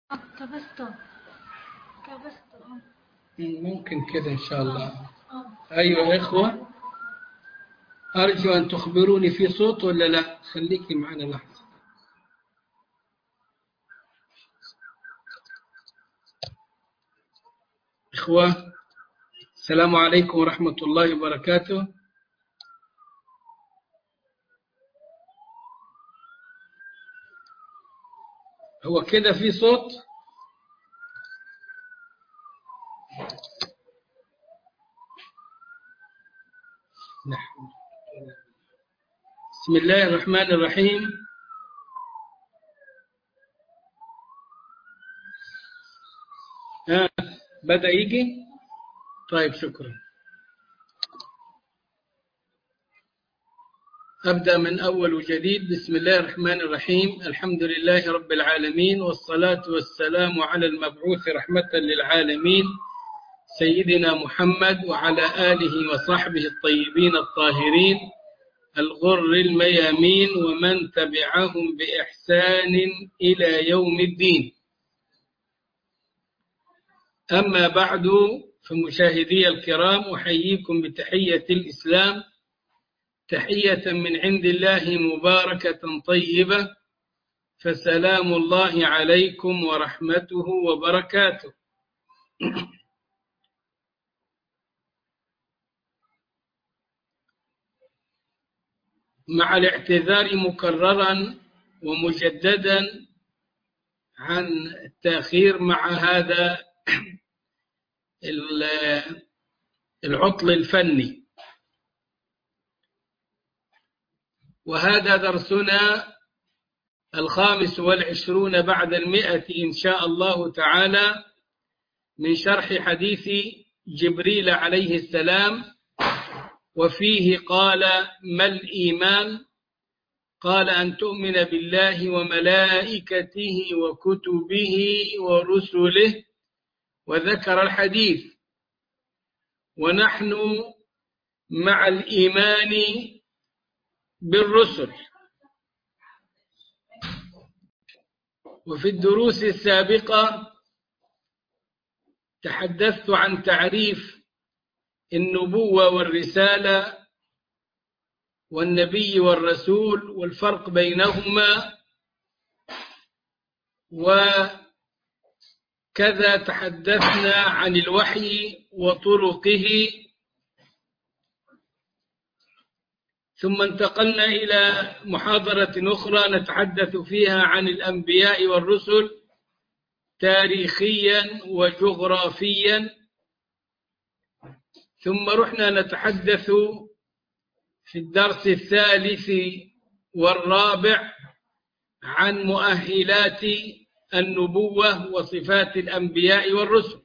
كبسته. ممكن كده إن شاء الله. أيها الإخوة، أرجو أن تخبروني في صوت ولا لا. خليكي معنا لحظة. إخوة، السلام عليكم ورحمة الله وبركاته. هو كده في صوت؟ بسم الله الرحمن الرحيم. بدأ يجي؟ طيب، شكرا. أبدأ من أول وجديد. بسم الله الرحمن الرحيم. الحمد لله رب العالمين، والصلاة والسلام على المبعوث رحمة للعالمين سيدنا محمد وعلى آله وصحبه الطيبين الطاهرين الغر الميامين ومن تبعهم بإحسان إلى يوم الدين. أما بعد، فمشاهدي الكرام، أحييكم بتحية الإسلام، تحية من عند الله مباركة طيبة، فسلام الله عليكم ورحمته وبركاته. مع الاعتذار مكررا ومجددا عن التأخير مع هذا العطل الفني. وهذا درسنا 25 بعد 100 إن شاء الله تعالى من شرح حديث جبريل عليه السلام، وفيه قال: ما الإيمان؟ قال: أن تؤمن بالله وملائكته وكتبه ورسله، وذكر الحديث. ونحن مع الإيمان بالرسل. وفي الدروس السابقة تحدثت عن تعريف النبوة والرسالة والنبي والرسول والفرق بينهما، وكذا تحدثنا عن الوحي وطرقه. ثم انتقلنا إلى محاضرة أخرى نتحدث فيها عن الأنبياء والرسل تاريخيا وجغرافيا. ثم رحنا نتحدث في الدرس الثالث والرابع عن مؤهلات النبوة وصفات الأنبياء والرسل.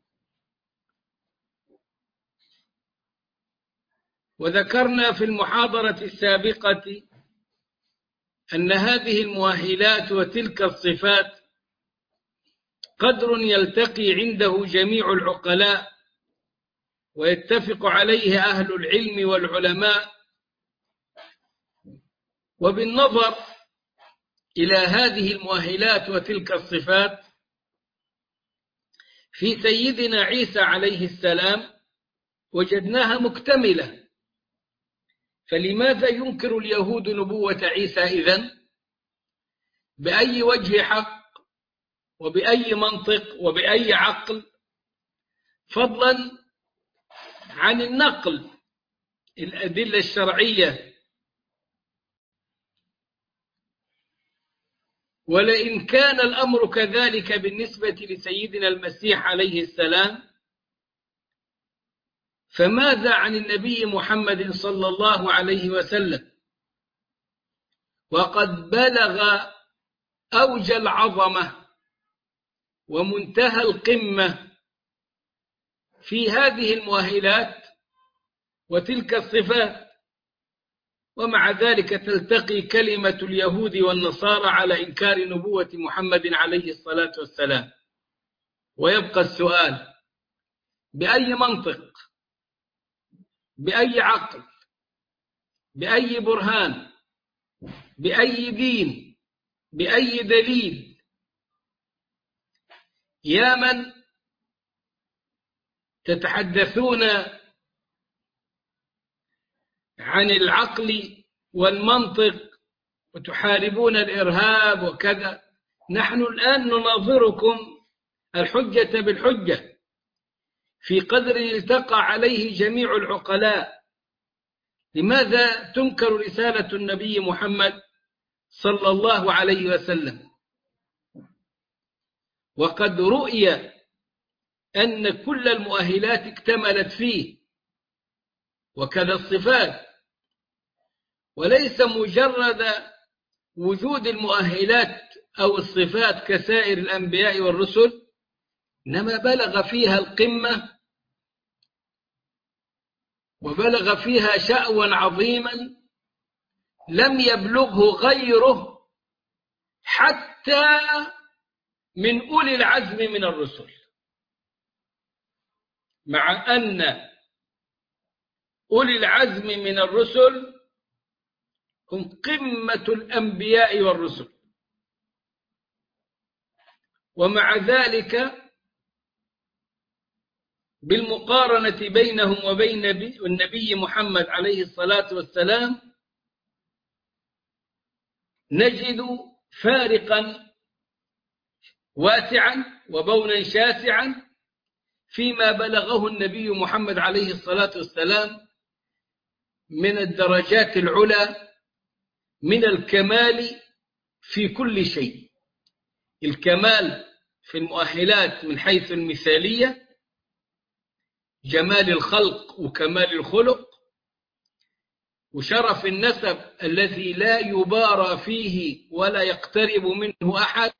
وذكرنا في المحاضرة السابقة أن هذه المؤهلات وتلك الصفات قدر يلتقي عنده جميع العقلاء ويتفق عليه أهل العلم والعلماء. وبالنظر إلى هذه المؤهلات وتلك الصفات في سيدنا عيسى عليه السلام وجدناها مكتملة. فلماذا ينكر اليهود نبوة عيسى إذن؟ بأي وجه حق وبأي منطق وبأي عقل، فضلا عن النقل الأدلة الشرعية؟ ولئن كان الأمر كذلك بالنسبة لسيدنا المسيح عليه السلام، فماذا عن النبي محمد صلى الله عليه وسلم؟ وقد بلغ أوج العظمة ومنتهى القمة في هذه المؤهلات وتلك الصفات، ومع ذلك تلتقي كلمة اليهود والنصارى على إنكار نبوة محمد عليه الصلاة والسلام. ويبقى السؤال: بأي منطق؟ بأي عقل؟ بأي برهان؟ بأي دين؟ بأي دليل يا من تتحدثون عن العقل والمنطق وتحاربون الإرهاب وكذا، نحن الآن نناظركم الحجة بالحجة في قدر التقى عليه جميع العقلاء. لماذا تنكر رسالة النبي محمد صلى الله عليه وسلم وقد رؤي أن كل المؤهلات اكتملت فيه، وكذا الصفات، وليس مجرد وجود المؤهلات أو الصفات كسائر الأنبياء والرسل، إنما بلغ فيها القمة وبلغ فيها شأوا عظيما لم يبلغه غيره حتى من أولي العزم من الرسل، مع أن أولي العزم من الرسل هم قمة الأنبياء والرسل، ومع ذلك بالمقارنة بينهم وبين النبي محمد عليه الصلاة والسلام نجد فارقا واسعا وبونا شاسعا فيما بلغه النبي محمد عليه الصلاة والسلام من الدرجات العلى من الكمال في كل شيء. الكمال في المؤهلات من حيث المثالية، جمال الخلق وكمال الخلق وشرف النسب الذي لا يبارى فيه ولا يقترب منه أحد،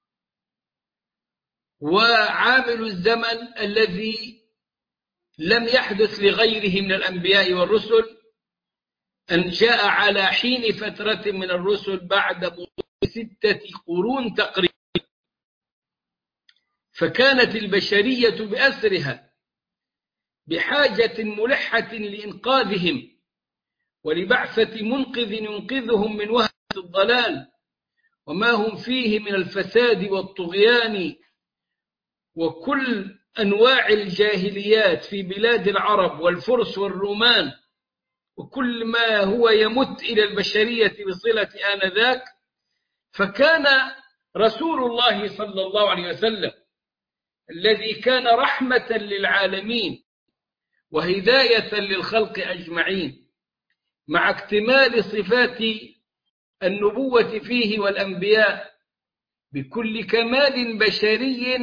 وعامل الزمن الذي لم يحدث لغيره من الأنبياء والرسل، أن جاء على حين فترة من الرسل بعد 6 قرون تقريبا، فكانت البشرية بأسرها بحاجة ملحة لإنقاذهم ولبعثة منقذ ينقذهم من وهمة الضلال وما هم فيه من الفساد والطغيان وكل أنواع الجاهليات في بلاد العرب والفرس والرومان، وكل ما هو يمت إلى البشرية بصلة آنذاك. فكان رسول الله صلى الله عليه وسلم الذي كان رحمة للعالمين وهداية للخلق أجمعين، مع اكتمال صفات النبوة فيه والأنبياء بكل كمال بشري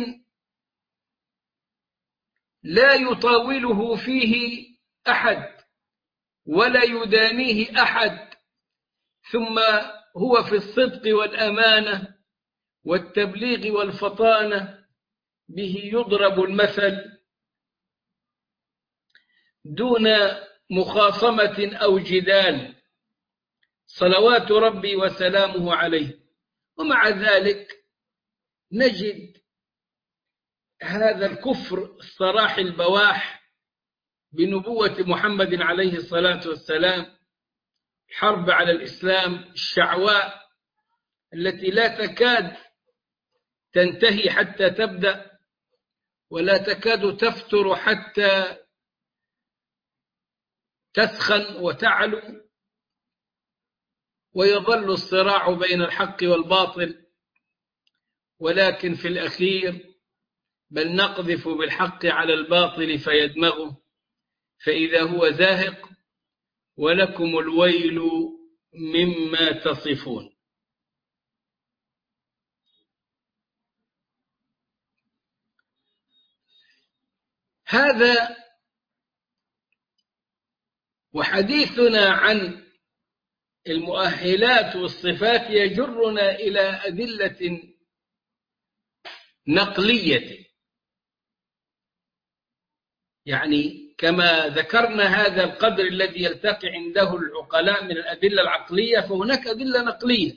لا يطاوله فيه أحد ولا يدانيه أحد، ثم هو في الصدق والأمانة والتبليغ والفطانة به يضرب المثل دون مخاصمة أو جدال صلوات ربي وسلامه عليه. ومع ذلك نجد هذا الكفر الصراح البواح بنبوة محمد عليه الصلاة والسلام، حرب على الإسلام الشعواء التي لا تكاد تنتهي حتى تبدأ ولا تكاد تفتر حتى تسخن وتعلو، ويظل الصراع بين الحق والباطل، ولكن في الأخير بل نقذف بالحق على الباطل فيدمغه فإذا هو زاهق ولكم الويل مما تصفون. هذا وحديثنا عن المؤهلات والصفات يجرنا إلى أدلة نقلية، يعني كما ذكرنا هذا القدر الذي يلتقي عنده العقلاء من الأدلة العقلية، فهناك أدلة نقلية.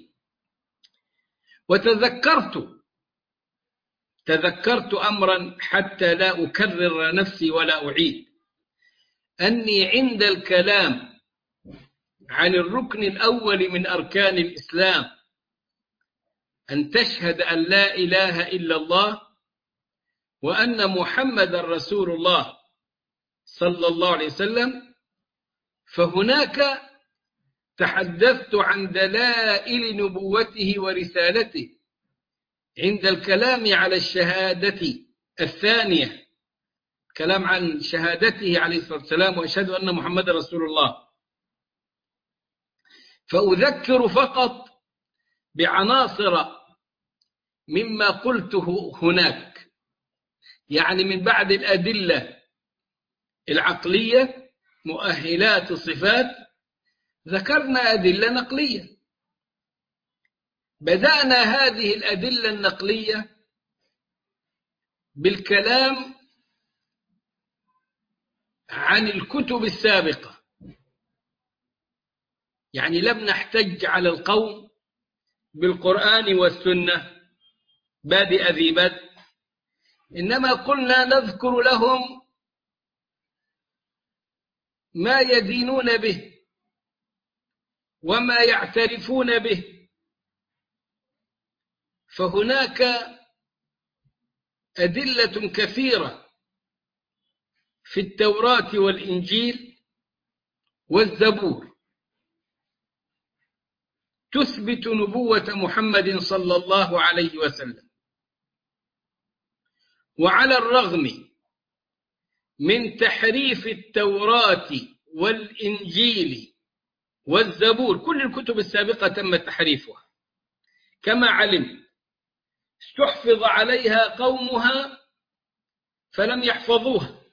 تذكرت أمرا حتى لا أكرر نفسي ولا أعيد، أني عند الكلام عن الركن الأول من أركان الإسلام أن تشهد أن لا إله إلا الله وأن محمد رسول الله صلى الله عليه وسلم، فهناك تحدثت عن دلائل نبوته ورسالته عند الكلام على الشهادة الثانية، كلام عن شهادته عليه الصلاة والسلام وأشهد أن محمد رسول الله. فأذكر فقط بعناصر مما قلته هناك، يعني من بعد الأدلة العقلية مؤهلات الصفات ذكرنا أدلة نقلية. بدأنا هذه الأدلة النقلية بالكلام عن الكتب السابقة، يعني لم نحتج على القوم بالقرآن والسنة بادئ ذي بدء، إنما قلنا نذكر لهم ما يدينون به وما يعترفون به. فهناك أدلة كثيرة في التوراة والإنجيل والزبور تثبت نبوة محمد صلى الله عليه وسلم. وعلى الرغم من تحريف التوراة والإنجيل والزبور، كل الكتب السابقة تم تحريفها كما علم، استحفظ عليها قومها فلم يحفظوها.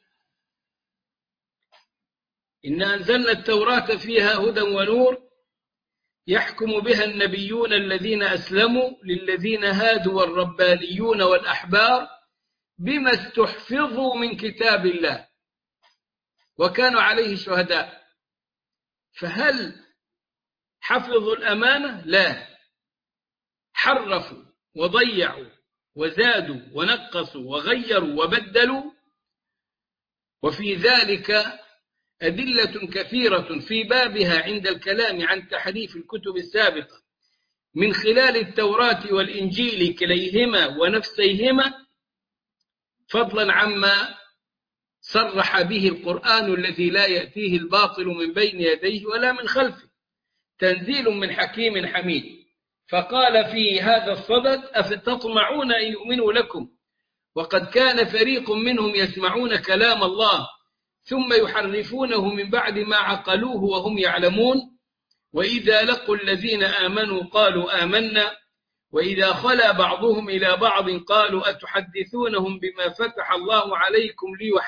إن أنزلنا التوراة فيها هدى ونور يحكم بها النبيون الذين أسلموا للذين هادوا والربانيون والأحبار بما استحفظوا من كتاب الله وكانوا عليه شهداء. فهل حفظوا الأمانة؟ لا، حرفوا وضيعوا وزادوا ونقصوا وغيروا وبدلوا. وفي ذلك أدلة كثيرة في بابها عند الكلام عن تحريف الكتب السابقة من خلال التوراة والإنجيل كليهما ونفسيهما، فضلا عما صرح به القرآن الذي لا يأتيه الباطل من بين يديه ولا من خلفه، تنزيل من حكيم حميد. فقال في هذا الصدد: أفتطمعون أن يؤمنوا لكم وقد كان فريق منهم يسمعون كلام الله ثم يحرفونه من بعد ما عقلوه وهم يعلمون، وإذا لقوا الذين آمنوا قالوا آمنا وإذا خلا بعضهم إلى بعض قالوا أتحدثونهم بما فتح الله عليكم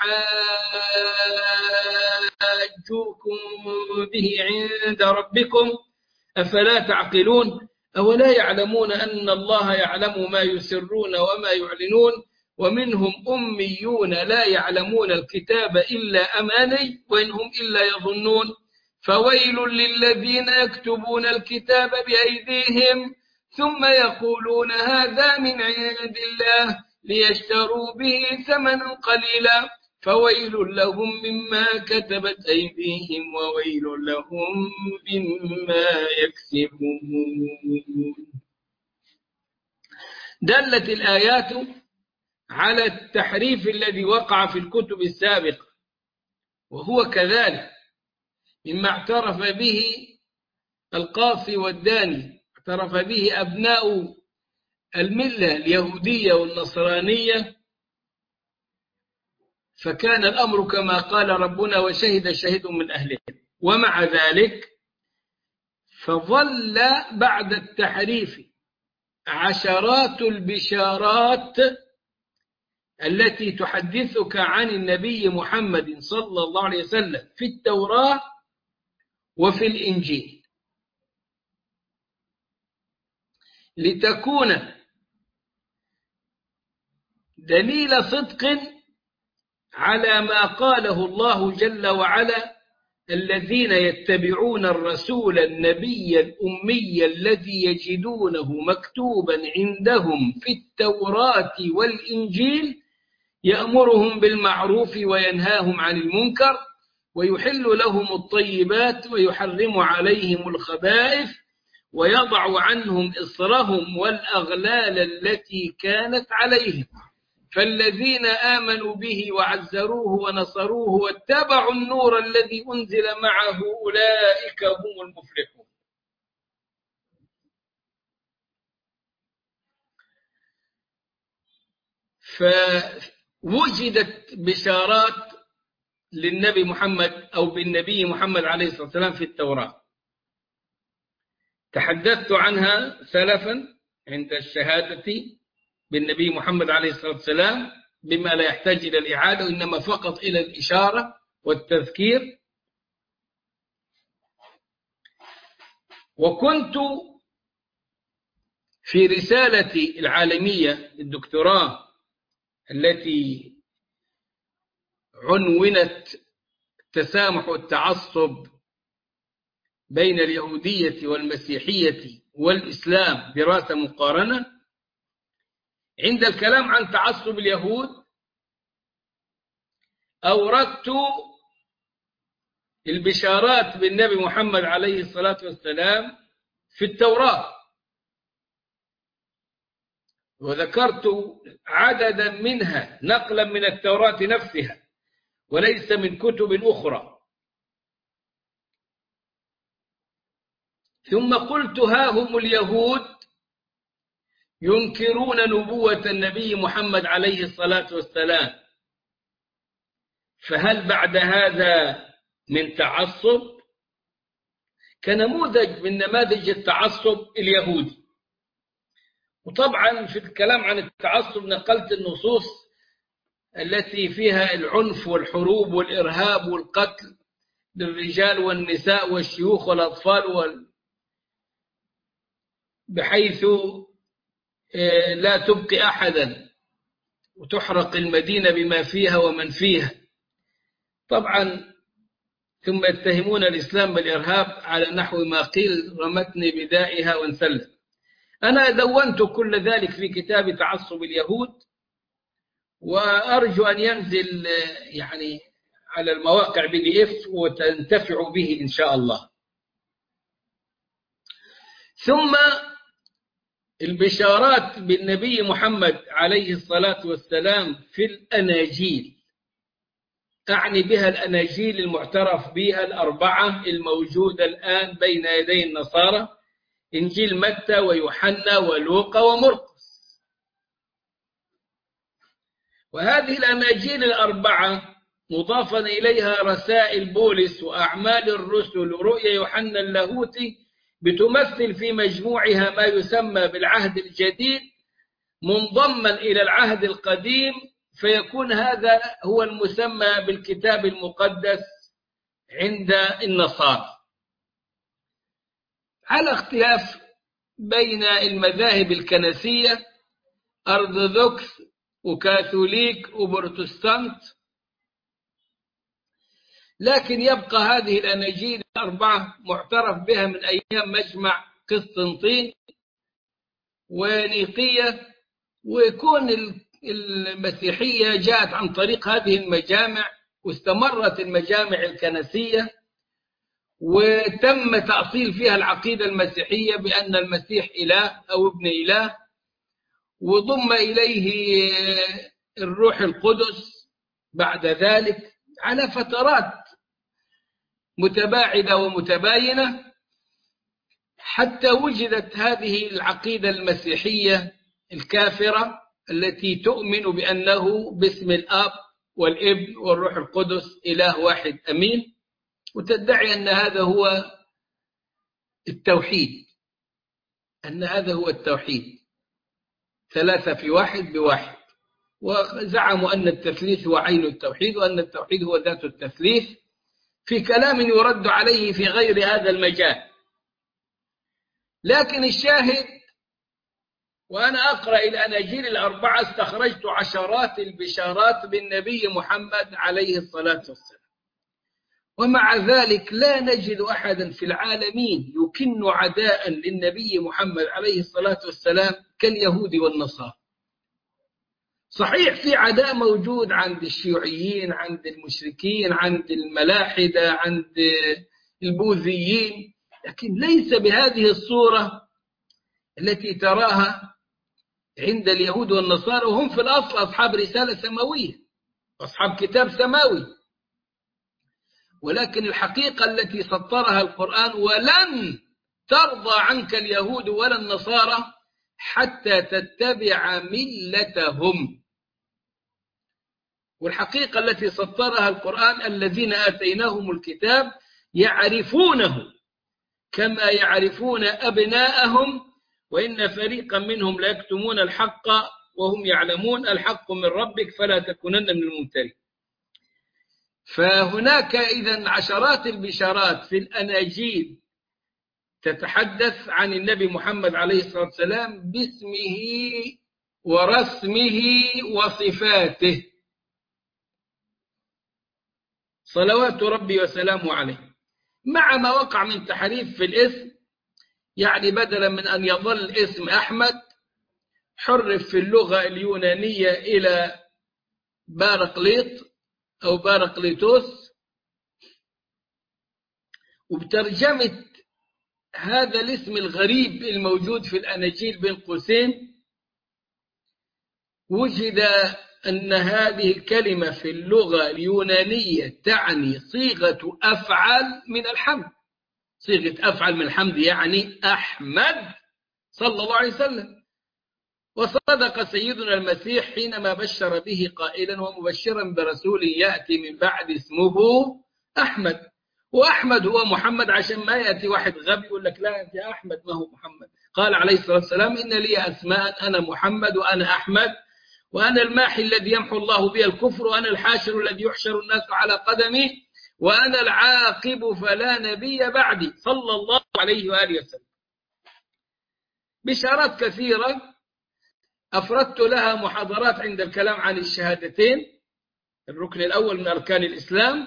ليحاجوكم به عند ربكم أفلا تعقلون أولا يعلمون أن الله يعلم ما يسرون وما يعلنون ومنهم أميون لا يعلمون الكتاب إلا أماني وإنهم إلا يظنون فويل للذين يكتبون الكتاب بأيديهم ثم يقولون هذا من عند الله ليشتروا به ثمنا قليلا فويل لهم مما كتبت أيديهم وويل لهم مما يكسبون. دلت الآيات على التحريف الذي وقع في الكتب السابقة، وهو كذلك مما اعترف به القاصي والداني، اعترف به أبناء الملة اليهودية والنصرانية. فكان الأمر كما قال ربنا وشهد شهيد من أهله. ومع ذلك فظل بعد التحريف عشرات البشارات التي تحدثك عن النبي محمد صلى الله عليه وسلم في التوراة وفي الإنجيل، لتكون دليل صدق على ما قاله الله جل وعلا: الذين يتبعون الرسول النبي الأمي الذي يجدونه مكتوبا عندهم في التوراة والإنجيل يأمرهم بالمعروف وينهاهم عن المنكر ويحل لهم الطيبات ويحرم عليهم الخبائث ويضع عنهم إصرهم والأغلال التي كانت عليهم. فالذين آمنوا به وعزروه ونصروه واتبعوا النور الذي أنزل معه أولئك هم المفلحون. فوجدت بشارات للنبي محمد أو بالنبي محمد عليه الصلاة والسلام في التوراة، تحدثت عنها سلفا عند الشهادة بالنبي محمد عليه الصلاة والسلام بما لا يحتاج إلى الإعادة وإنما فقط إلى الإشارة والتذكير. وكنت في رسالتي العالمية الدكتوراه التي عنونت التسامح والتعصب بين اليهودية والمسيحية والإسلام دراسة مقارنة، عند الكلام عن تعصب اليهود أوردت البشارات بالنبي محمد عليه الصلاة والسلام في التوراة، وذكرت عددا منها نقلا من التوراة نفسها وليس من كتب أخرى. ثم قلت ها هم اليهود ينكرون نبوة النبي محمد عليه الصلاة والسلام، فهل بعد هذا من تعصب؟ كنموذج من نماذج التعصب اليهودي. وطبعا في الكلام عن التعصب نقلت النصوص التي فيها العنف والحروب والإرهاب والقتل للرجال والنساء والشيوخ والأطفال بحيث لا تبقي أحدا وتحرق المدينة بما فيها ومن فيها طبعا، ثم يتهمون الإسلام بالإرهاب على نحو ما قيل رمتني بدائها وانسلت. أنا دونت كل ذلك في كتاب تعصب اليهود، وأرجو أن ينزل يعني على المواقع PDF وتنتفعوا به إن شاء الله. ثم البشارات بالنبي محمد عليه الصلاة والسلام في الأناجيل، أعني بها الأناجيل المعترف بها الأربعة الموجودة الآن بين يدي النصارى، إنجيل متى ويوحنا ولوقا ومرقس. وهذه الأناجيل الأربعة مضافا إليها رسائل بولس وأعمال الرسل ورؤيا يوحنا اللاهوتي بتمثل في مجموعها ما يسمى بالعهد الجديد منضما إلى العهد القديم، فيكون هذا هو المسمى بالكتاب المقدس عند النصارى، على اختلاف بين المذاهب الكنسية أرثوذكس وكاثوليك وبروتستانت. لكن يبقى هذه الأناجيل الأربعة معترف بها من أيام مجمع قسطنطين ونيقية، ويكون المسيحية جاءت عن طريق هذه المجامع، واستمرت المجامع الكنسية وتم تأصيل فيها العقيدة المسيحية بأن المسيح إله أو ابن إله، وضم إليه الروح القدس بعد ذلك على فترات متباعدة ومتباينة، حتى وجدت هذه العقيدة المسيحية الكافرة التي تؤمن بأنه باسم الآب والابن والروح القدس إله واحد أمين، وتدعي أن هذا هو التوحيد، أن هذا هو التوحيد، ثلاثة في واحد بواحد. وزعموا أن التثليث هو عين التوحيد وأن التوحيد هو ذات التثليث، في كلام يرد عليه في غير هذا المجال. لكن الشاهد، وأنا أقرأ الأناجيل الأربعة استخرجت عشرات البشارات بالنبي محمد عليه الصلاة والسلام، ومع ذلك لا نجد أحدا في العالمين يكن عداء للنبي محمد عليه الصلاة والسلام كاليهود والنصارى. صحيح في عداء موجود عند الشيوعيين، عند المشركين، عند الملاحدة، عند البوذيين، لكن ليس بهذه الصورة التي تراها عند اليهود والنصارى، وهم في الأصل أصحاب رسالة سماوية، أصحاب كتاب سماوي. ولكن الحقيقة التي سطرها القرآن: ولن ترضى عنك اليهود ولا النصارى حتى تتبع ملتهم. والحقيقة التي سطرها القرآن: الذين آتيناهم الكتاب يعرفونه كما يعرفون أبناءهم وإن فريقا منهم لا يكتمون الحق وهم يعلمون الحق من ربك فلا تكونن من الممترين. فهناك إذن عشرات البشارات في الأناجيل تتحدث عن النبي محمد عليه الصلاة والسلام باسمه ورسمه وصفاته صلوات ربي وسلامه عليه، مع ما وقع من تحريف في الاسم. يعني بدلا من أن يظل اسم أحمد حرف في اللغة اليونانية إلى بارقليط أو بارقليتوس، وبترجمة هذا الاسم الغريب الموجود في الأناجيل بين قوسين وجد أن هذه الكلمة في اللغة اليونانية تعني صيغة أفعل من الحمد. صيغة أفعل من الحمد يعني أحمد صلى الله عليه وسلم. وصدق سيدنا المسيح حينما بشر به قائلا: ومبشرا برسول يأتي من بعد اسمه أحمد. وأحمد هو محمد، عشان ما يأتي واحد غبي يقول لك لا أنت أحمد ما هو محمد. قال عليه الصلاة والسلام: إن لي أسماء، أنا محمد وأنا أحمد، وأنا الماحي الذي يمحو الله به الكفر، وأنا الحاشر الذي يحشر الناس على قدمي، وأنا العاقب فلا نبي بعدي صلى الله عليه وآله وسلم. بشارات كثيرة أفردت لها محاضرات عند الكلام عن الشهادتين، الركن الأول من أركان الإسلام،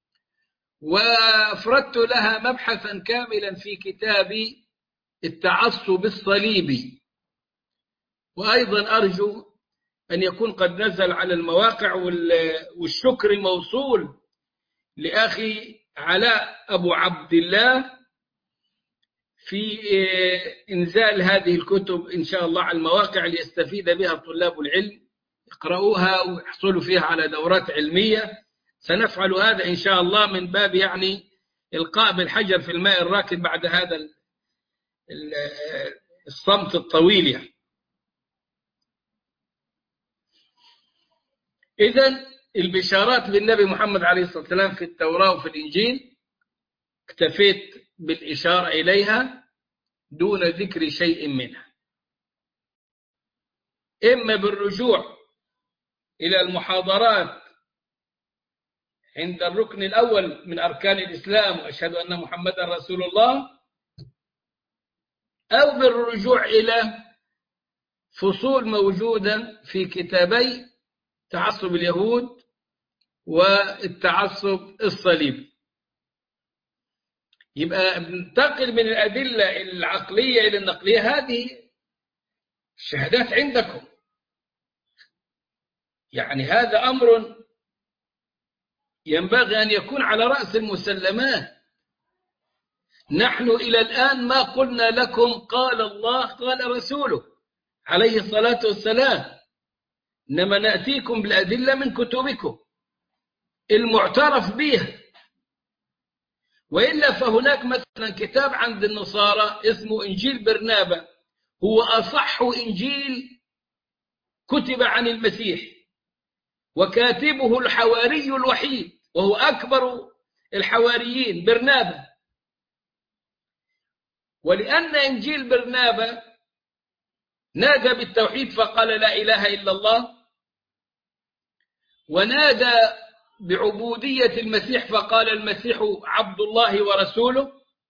وأفردت لها مبحثا كاملا في كتاب التعصب الصليبي. وأيضا أرجو أن يكون قد نزل على المواقع، والشكر موصول لأخي علاء أبو عبد الله في إنزال هذه الكتب إن شاء الله على المواقع ليستفيد بها طلاب العلم، يقرؤوها ويحصلوا فيها على دورات علمية. سنفعل هذا إن شاء الله من باب يعني إلقاء بالحجر في الماء الراكد بعد هذا الصمت الطويل يعني. إذن البشارات بالنبي محمد عليه الصلاة والسلام في التوراة وفي الإنجيل اكتفيت بالإشارة إليها دون ذكر شيء منها، إما بالرجوع إلى المحاضرات عند الركن الأول من أركان الإسلام وأشهد أن محمدا رسول الله، أو بالرجوع إلى فصول موجودة في كتابي تعصب اليهود والتعصب الصليبي. يبقى ننتقل من الأدلة العقلية إلى النقلية. هذه الشهادات عندكم، يعني هذا أمر ينبغي أن يكون على رأس المسلمات. نحن إلى الآن ما قلنا لكم قال الله قال رسوله عليه الصلاة والسلام، إنما نأتيكم بالأدلة من كتبكم المعترف بها. وإلا فهناك مثلا كتاب عند النصارى اسمه إنجيل برنابا، هو أصح إنجيل كتب عن المسيح، وكاتبه الحواري الوحيد وهو أكبر الحواريين برنابا. ولأن إنجيل برنابا نادى بالتوحيد فقال لا إله إلا الله، ونادى بعبودية المسيح فقال المسيح عبد الله ورسوله،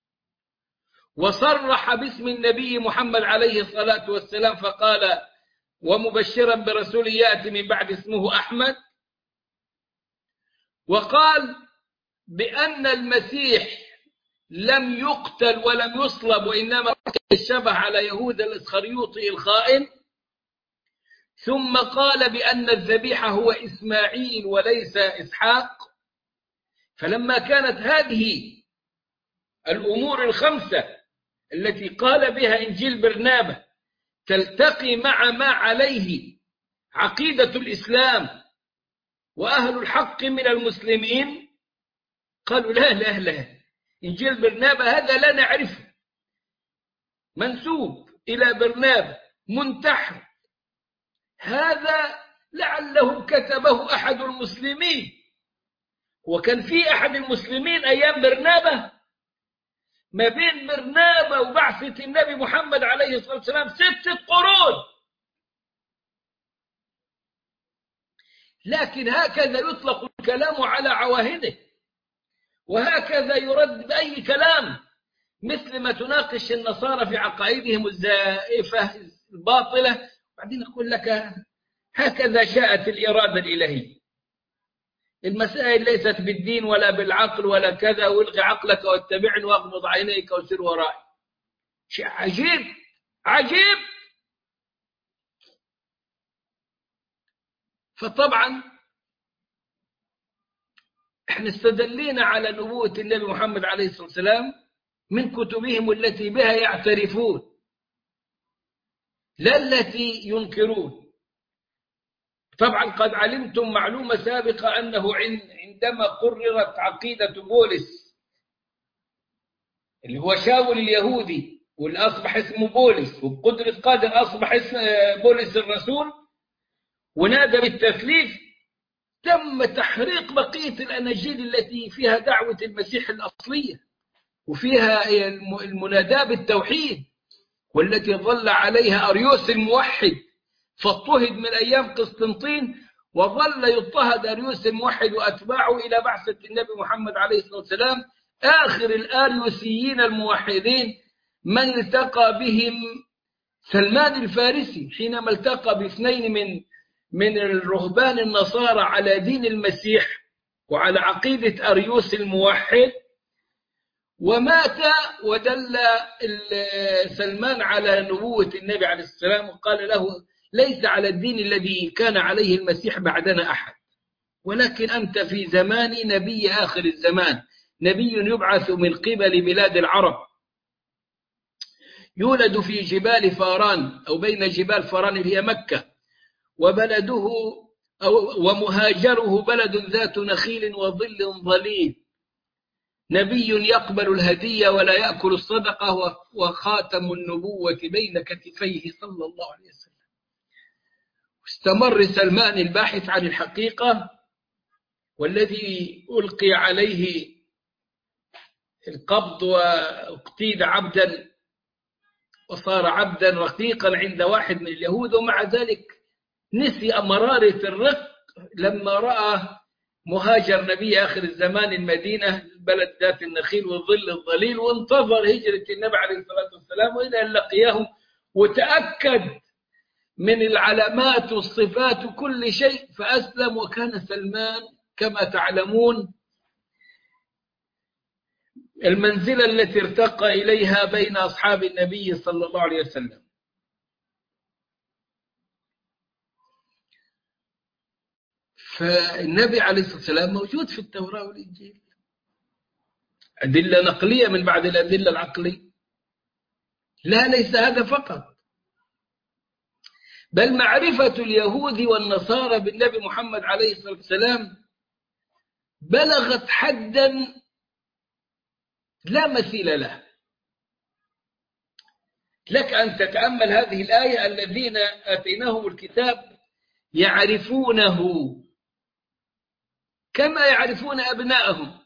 وصرح باسم النبي محمد عليه الصلاة والسلام فقال ومبشرا برسول يأتي من بعد اسمه أحمد، وقال بأن المسيح لم يقتل ولم يصلب وإنما الشبه على يهوذا الإسخريوطي الخائن، ثم قال بأن الذبيحة هو إسماعيل وليس إسحاق. فلما كانت هذه الأمور الخمسة التي قال بها إنجيل برنابا تلتقي مع ما عليه عقيدة الإسلام وأهل الحق من المسلمين؟ قالوا لا لا لا، إنجيل برنابا هذا لا نعرفه، منسوب إلى برنابا، منتحر، هذا لعله كتبه أحد المسلمين. وكان في أحد المسلمين أيام برنابا؟ ما بين برنابا وبعثة النبي محمد عليه الصلاة والسلام 6 قرون. لكن هكذا يطلق الكلام على عواهده، وهكذا يرد بأي كلام، مثل ما تناقش النصارى في عقائدهم الزائفة الباطلة، بعدين أقول لك هكذا شاءت الإرادة الإلهية. المسائل ليست بالدين ولا بالعقل ولا كذا، والغي عقلك واتبعني واغمض عينيك وسر ورائي. شيء عجيب عجيب. فطبعا احنا استدلينا على نبوة النبي محمد عليه الصلاة والسلام من كتبهم التي بها يعترفون، لا التي ينكرون. طبعا قد علمتم معلومة سابقة أنه عندما قررت عقيدة بولس اللي هو شاول اليهودي، واللي أصبح اسمه بولس، وبقدرة قادر أصبح اسم بولس الرسول، ونادى بالتثليث، تم تحريق بقية الأناجيل التي فيها دعوة المسيح الأصلية وفيها المناداة بالتوحيد، والتي ظل عليها أريوس الموحد، فاضطهد من أيام قسطنطين، وظل يضطهد أريوس الموحد وأتباعه إلى بعثة النبي محمد عليه الصلاة والسلام. آخر الآريوسيين الموحدين من التقى بهم سلمان الفارسي حينما التقى باثنين من الرهبان النصارى على دين المسيح وعلى عقيدة أريوس الموحد، ومات ودل سلمان على نبوة النبي عليه السلام، وقال له ليس على الدين الذي كان عليه المسيح بعدنا أحد، ولكن أنت في زمان نبي آخر الزمان، نبي يبعث من قبل بلاد العرب، يولد في جبال فاران أو بين جبال فاران اللي هي مكة، وبلده ومهاجره بلد ذات نخيل وظل ظليل، نبي يقبل الهدية ولا يأكل الصدقة، وخاتم النبوة بين كتفيه صلى الله عليه وسلم. استمر سلمان الباحث عن الحقيقة، والذي ألقي عليه القبض واقتيد عبدا وصار عبدا رقيقا عند واحد من اليهود، ومع ذلك نسي مرارة الرق لما رأى مهاجر نبي آخر الزمان المدينة البلد ذات النخيل والظل الظليل، وانتظر هجرة النبي عليه الصلاة والسلام وإلى أن لقياه، وتأكد من العلامات والصفات وكل شيء، فأسلم. وكان سلمان كما تعلمون المنزلة التي ارتقى إليها بين أصحاب النبي صلى الله عليه وسلم. فالنبي عليه الصلاة والسلام موجود في التوراة والإنجيل، أدلة نقلية من بعد الأدلة العقلية. لا، ليس هذا فقط، بل معرفة اليهود والنصارى بالنبي محمد عليه الصلاة والسلام بلغت حدا لا مثيل له. لك أن تتأمل هذه الآية: الذين آتيناهم الكتاب يعرفونه كما يعرفون أبناءهم.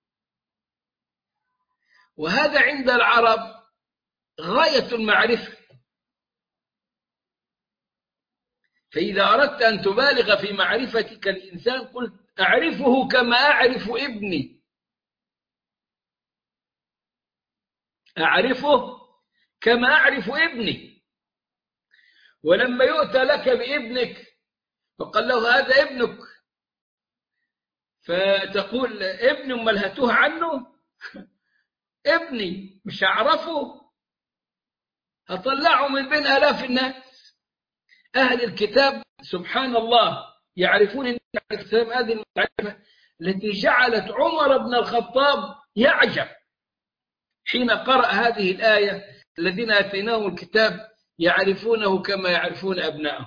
وهذا عند العرب غاية المعرفة. فإذا أردت أن تبالغ في معرفتك الإنسان قلت أعرفه كما أعرف ابني، أعرفه كما أعرف ابني. ولما يؤتى لك بابنك فقال له هذا ابنك، فتقول ابني ملهتوه عنه ابني مش أعرفه، أطلعه من بين آلاف الناس. أهل الكتاب سبحان الله يعرفون أن هذه المعرفة التي جعلت عمر بن الخطاب يعجب حين قرأ هذه الآية: الذين آتيناهم الكتاب يعرفونه كما يعرفون أبنائهم.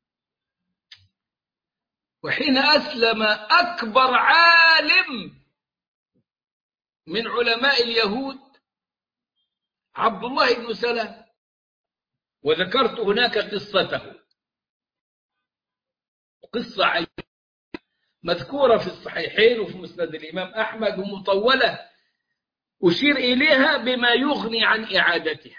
وحين أسلم أكبر عالم من علماء اليهود عبد الله بن سلام، وذكرت هناك قصته، قصة مذكورة في الصحيحين وفي مسند الإمام أحمد ومطولة أشير إليها بما يغني عن إعادتها.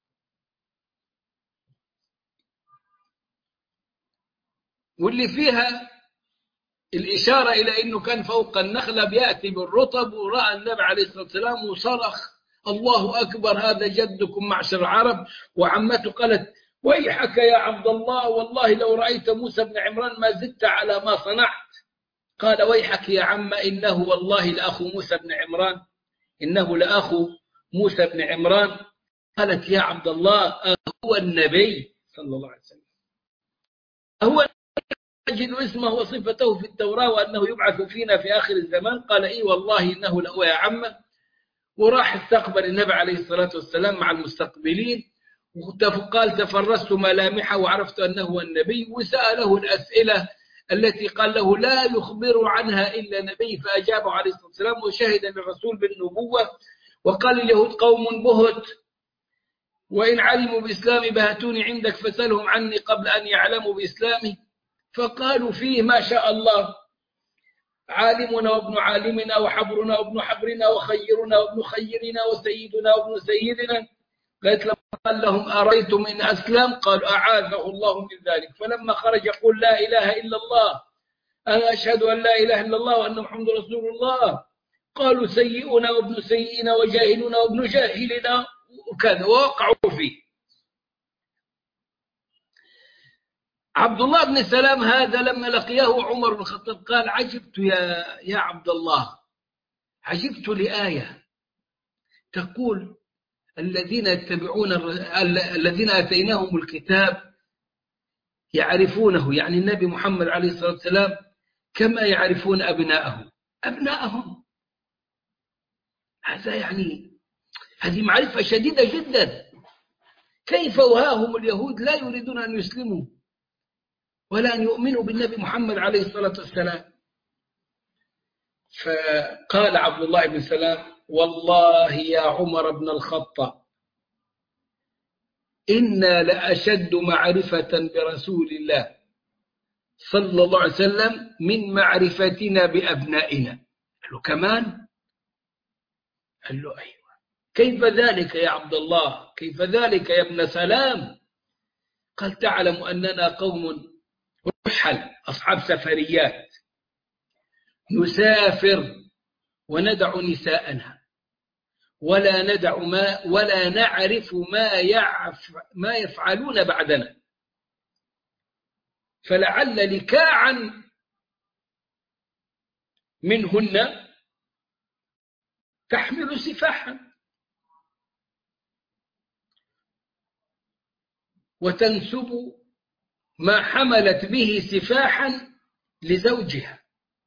واللي فيها الإشارة إلى أنه كان فوق النخلة بيأتي بالرطب، ورأى النبي عليه الصلاة والسلام وصرخ الله أكبر هذا جدكم معشر العرب. وعمته قالت ويحك يا عبد الله، والله لو رأيت موسى بن عمران ما زدت على ما صنعت. قال ويحك يا عم، إنه والله لأخو موسى بن عمران، إنه لأخو موسى بن عمران. قالت يا عبد الله أهو النبي صلى الله عليه وسلم، أهو نجد اسمه وصفته في التوراة وأنه يبعث فينا في آخر الزمان؟ قال إيه والله إنه لهو يا عم. وراح استقبل النبي عليه الصلاة والسلام مع المستقبلين، وقال تفرست ملامحه وعرفت أنه هو النبي، وسأله الأسئلة التي قال له لا يخبر عنها إلا نبي، فأجابه عليه الصلاة والسلام وشهد للرسول بالنبوة. وقال اليهود قوم بهت، وإن علموا بإسلامي بهتوني عندك فسألهم عني قبل أن يعلموا بإسلامي. فقالوا فيه ما شاء الله، عالمنا وابن عالمنا وحبرنا وابن حبرنا وخيرنا وابن خيرنا وسيدنا وابن سيدنا. قالت لما قال لهم أريتم إن أسلم؟ قالوا أعاذه الله من ذلك. فلما خرج يقول لا إله إلا الله، أنا أشهد أن لا إله إلا الله وأن محمد رسول الله، قالوا سيئنا وابن سيئنا وجاهلنا وابن جاهلنا وكذا، ووقعوا فيه. عبد الله بن سلام هذا لما لقيه عمر بن الخطاب قال عجبت يا عبد الله، عجبت لآية تقول الذين يتبعون الذين آتيناهم الكتاب يعرفونه، يعني النبي محمد عليه الصلاة والسلام، كما يعرفون أبناءهم. هذا يعني هذه معرفة شديدة جدا. كيف وهاهم اليهود لا يريدون أن يسلموا ولا أن يؤمنوا بالنبي محمد عليه الصلاة والسلام. فقال عبد الله بن سلام والله يا عمر بن الخطاب إنا لأشد معرفة برسول الله صلى الله عليه وسلم من معرفتنا بأبنائنا. قال له كمان؟ قال له أيوة. كيف ذلك يا عبد الله؟ كيف ذلك يا ابن سلام؟ قال تعلم أننا قوم رحل أصحاب سفريات، نسافر وندع نساءنا ولا نعرف ما يفعلون بعدنا، فلعل لكاعا منهن تحمل سفاحا وتنسب ما حملت به سفاحا لزوجها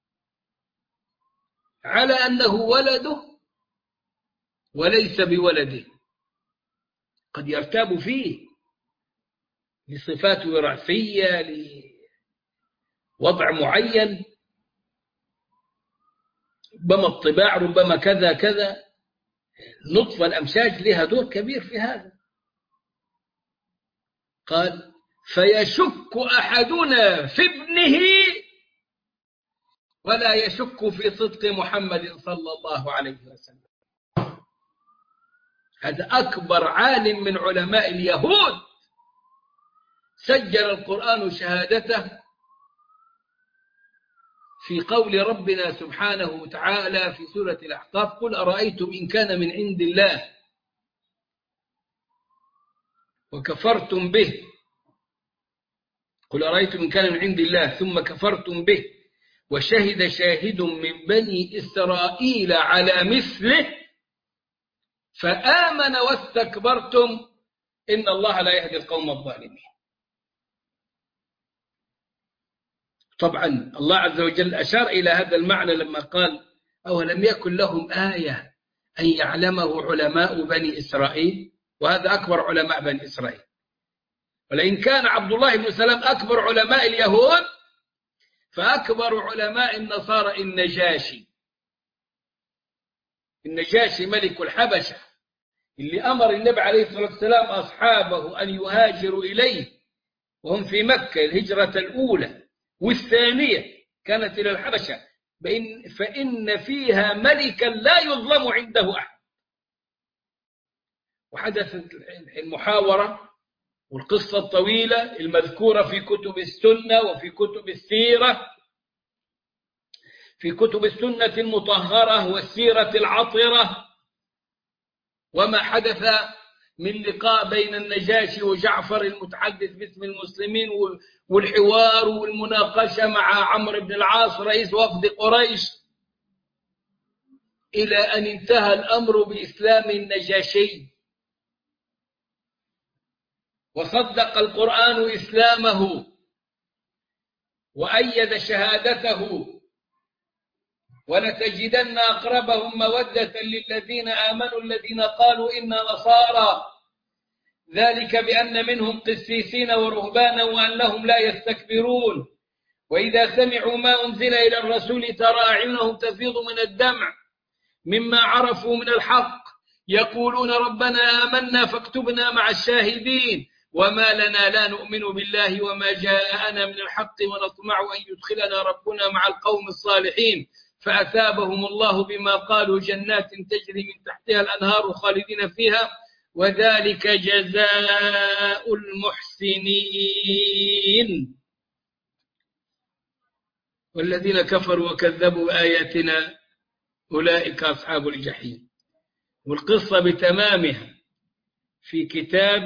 على أنه ولده وليس بولده، قد يرتاب فيه لصفات وراثية لوضع معين، ربما الطباع، ربما كذا كذا، نطفة الأمشاج لها دور كبير في هذا. قال فيشك أحدنا في ابنه ولا يشك في صدق محمد صلى الله عليه وسلم. هذا أكبر عالم من علماء اليهود سجل القرآن شهادته في قول ربنا سبحانه وتعالى في سورة الأحقاف قل أرأيتم إن كان من عند الله وكفرتم به، قل أرأيتم إن كان من عند الله ثم كفرتم به وشهد شاهد من بني إسرائيل على مثله فآمن واستكبرتم إن الله لا يهدي القوم الظالمين. طبعا الله عز وجل أشار إلى هذا المعنى لما قال أولم يكن لهم آية أن يعلمه علماء بني إسرائيل، وهذا أكبر علماء بني إسرائيل. ولئن كان عبد الله بن سلام أكبر علماء اليهود فأكبر علماء النصارى النجاشي. النجاشي ملك الحبشة اللي أمر النبي عليه الصلاة والسلام أصحابه أن يهاجروا إليه وهم في مكة. الهجرة الأولى والثانية كانت إلى الحبشة، فإن فيها ملكا لا يظلم عنده أحد. وحدثت المحاورة والقصة الطويلة المذكورة في كتب السنة وفي كتب السيرة، في كتب السنة المطهرة والسيرة العطرة، وما حدث من لقاء بين النجاشي وجعفر المتحدث باسم المسلمين والحوار والمناقشة مع عمرو بن العاص رئيس وفد قريش، إلى أن انتهى الأمر بإسلام النجاشي، وصدق القرآن إسلامه وأيد شهادته. ولتجدن أقربهم مودة للذين آمنوا الذين قالوا إنا نصارى، ذلك بأن منهم قسيسين ورهبانا وأنهم لا يستكبرون، وإذا سمعوا ما أنزل إلى الرسول ترى أعينهم تفيض من الدمع مما عرفوا من الحق، يقولون ربنا آمنا فاكتبنا مع الشاهدين، وما لنا لا نؤمن بالله وما جاءنا من الحق ونطمع أن يدخلنا ربنا مع القوم الصالحين، فأثابهم الله بما قالوا جنات تجري من تحتها الأنهار خالدين فيها وذلك جزاء المحسنين. والذين كفروا وكذبوا بآياتنا أولئك أصحاب الجحيم. والقصة بتمامها في كتاب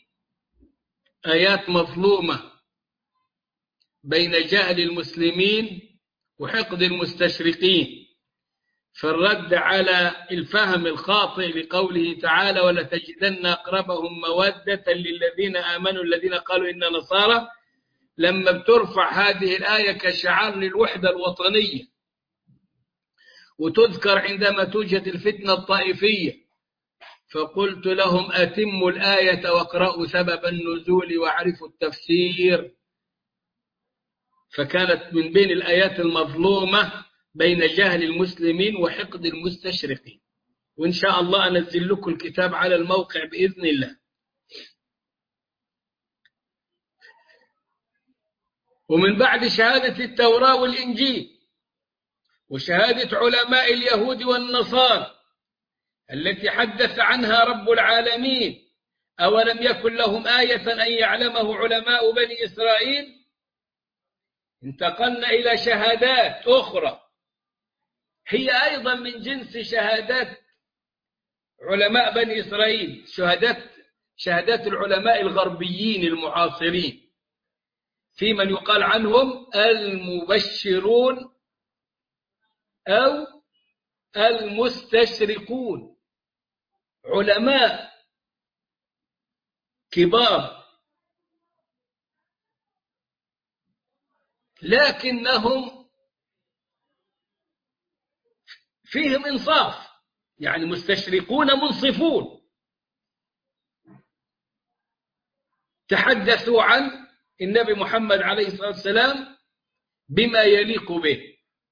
آيات مظلومة بين جهل المسلمين وحقد المستشرقين، فالرد على الفهم الخاطئ لقوله تعالى ولتجدن أقربهم مودة للذين آمنوا الذين قالوا إن نصارى، لما بترفع هذه الآية كشعار للوحدة الوطنية وتذكر عندما توجد الفتنة الطائفية، فقلت لهم أتموا الآية واقرأوا سبب النزول واعرفوا التفسير. فكانت من بين الآيات المظلومة بين جهل المسلمين وحقد المستشرقين. وإن شاء الله أنزل لكم الكتاب على الموقع بإذن الله. ومن بعد شهادة التوراة والإنجيل وشهادة علماء اليهود والنصارى التي حدث عنها رب العالمين أولم يكن لهم آية أن يعلمه علماء بني إسرائيل، انتقلنا إلى شهادات أخرى هي أيضا من جنس شهادات علماء بني إسرائيل، شهادات العلماء الغربيين المعاصرين، في من يقال عنهم المبشرون أو المستشرقون، علماء كبار لكنهم فيهم إنصاف، يعني مستشرقون منصفون، تحدثوا عن النبي محمد عليه الصلاة والسلام بما يليق به،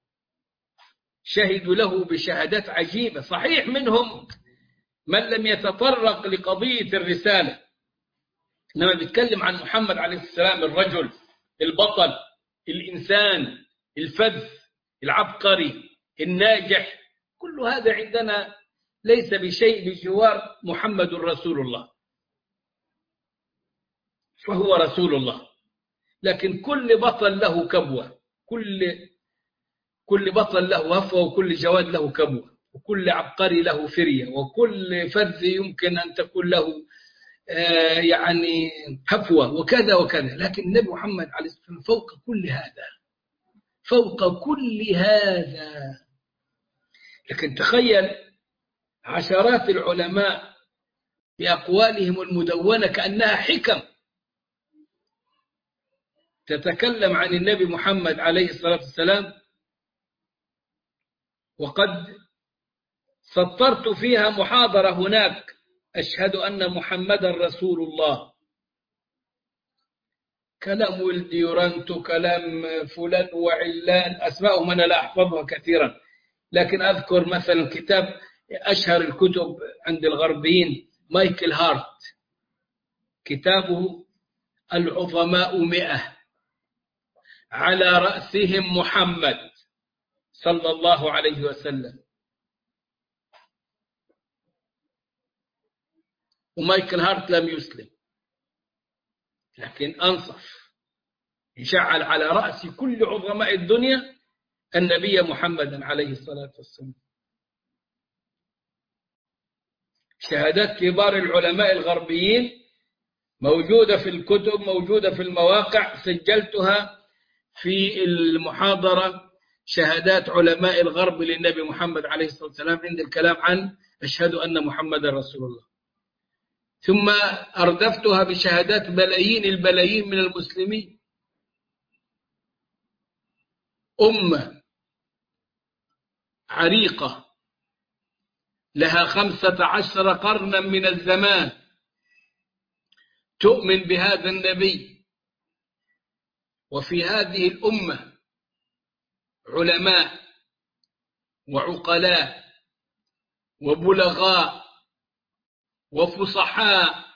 شهدوا له بشهادات عجيبة. صحيح منهم من لم يتطرق لقضية الرسالة، إنما بيتكلم عن محمد عليه السلام الرجل البطل الإنسان الفذ العبقري الناجح، كل هذا عندنا ليس بشيء بجوار محمد رسول الله، فهو رسول الله. لكن كل بطل له كبوة، كل بطل له هفوة، وكل جواد له كبوة، وكل عبقري له فرية، وكل فذ يمكن أن تكون له يعني هفوة وكذا وكذا. لكن النبي محمد عليه الصلاة والسلام فوق كل هذا، فوق كل هذا. لكن تخيل عشرات العلماء بأقوالهم المدونة كأنها حكم تتكلم عن النبي محمد عليه الصلاة والسلام، وقد سطرت فيها محاضرة هناك أشهد أن محمدا رسول الله، كلام ولد يورانتو، كلام فلان وعلان، أسماءهم أنا لا أحفظها كثيرا، لكن أذكر مثلا كتاب أشهر الكتب عند الغربيين مايكل هارت، كتابه العظماء 100 على رأسهم محمد صلى الله عليه وسلم. ومايكل هارت لم يسلم، لكن أنصف، جعل على رأس كل عظماء الدنيا النبي محمدا عليه الصلاة والسلام. شهادات كبار العلماء الغربيين موجودة في الكتب، موجودة في المواقع، سجلتها في المحاضرة، شهادات علماء الغرب للنبي محمد عليه الصلاة والسلام عند الكلام عن أشهد أن محمد رسول الله. ثم أردفتها بشهادات بلايين البلايين من المسلمين. أمة عريقة لها 15 قرنا من الزمان تؤمن بهذا النبي، وفي هذه الأمة علماء وعقلاء وبلغاء وفصحاء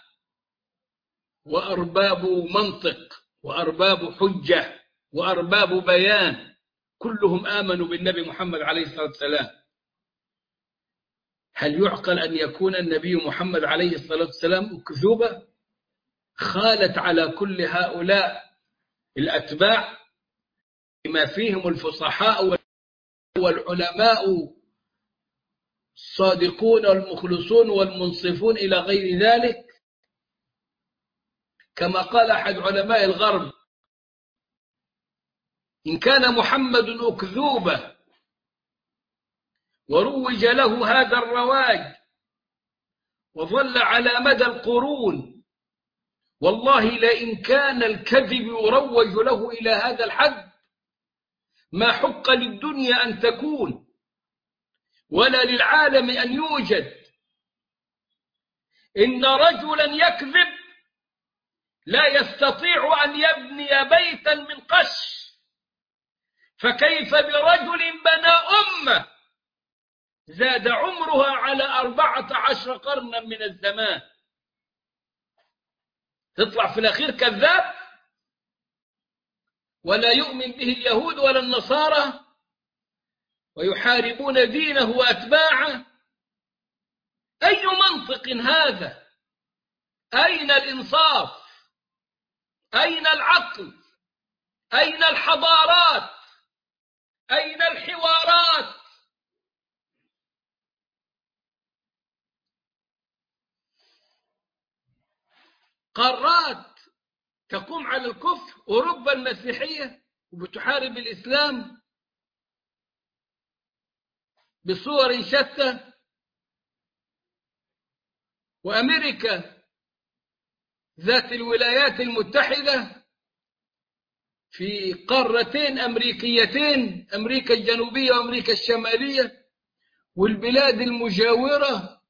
وأرباب منطق وأرباب حجة وأرباب بيان، كلهم آمنوا بالنبي محمد عليه الصلاة والسلام. هل يعقل أن يكون النبي محمد عليه الصلاة والسلام أكذوبة خالت على كل هؤلاء الأتباع بما فيهم الفصحاء والعلماء الصادقون والمخلصون والمنصفون إلى غير ذلك؟ كما قال أحد علماء الغرب: إن كان محمد أكذوبة وروج له هذا الرواج وظل على مدى القرون، والله لئن كان الكذب يروج له إلى هذا الحد ما حق للدنيا أن تكون ولا للعالم أن يوجد. إن رجلا يكذب لا يستطيع أن يبني بيتا من قش، فكيف برجل بنى أمة زاد عمرها على 14 قرنا من الزمان؟ تطلع في الأخير كذاب ولا يؤمن به اليهود ولا النصارى ويحاربون دينه وأتباعه؟ أي منطق هذا؟ أين الإنصاف؟ أين العقل؟ أين الحضارات؟ أين الحوارات؟ قارات تقوم على الكفر، أوروبا المسيحية وبتحارب الإسلام بصور شتى، وأمريكا ذات الولايات المتحدة في قارتين أمريكيتين، أمريكا الجنوبية وأمريكا الشمالية والبلاد المجاورة،